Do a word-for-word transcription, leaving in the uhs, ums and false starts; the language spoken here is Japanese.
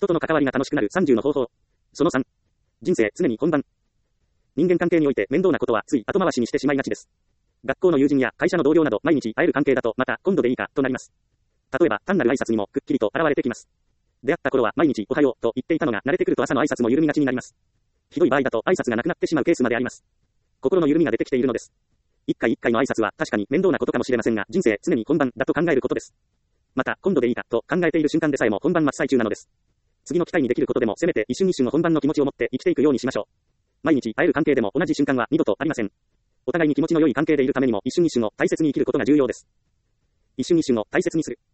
人との関わりが楽しくなるさんじゅうの方法。そのさん。人生常に本番。人間関係において面倒なことはつい後回しにしてしまいがちです。学校の友人や会社の同僚など毎日会える関係だとまた今度でいいかとなります。例えば単なる挨拶にもくっきりと現れてきます。出会った頃は毎日おはようと言っていたのが慣れてくると朝の挨拶も緩みがちになります。ひどい場合だと挨拶がなくなってしまうケースまであります。心の緩みが出てきているのです。一回一回の挨拶は確かに面倒なことかもしれませんが人生常に本番だと考えることです。また今度でいいかと考えている瞬間でさえも本番真っ最中なのです。次の機会にできることでもせめて一瞬一瞬を本番の気持ちを持って生きていくようにしましょう。毎日会える関係でも同じ瞬間は二度とありません。お互いに気持ちの良い関係でいるためにも一瞬一瞬を大切に生きることが重要です。一瞬一瞬を大切にする。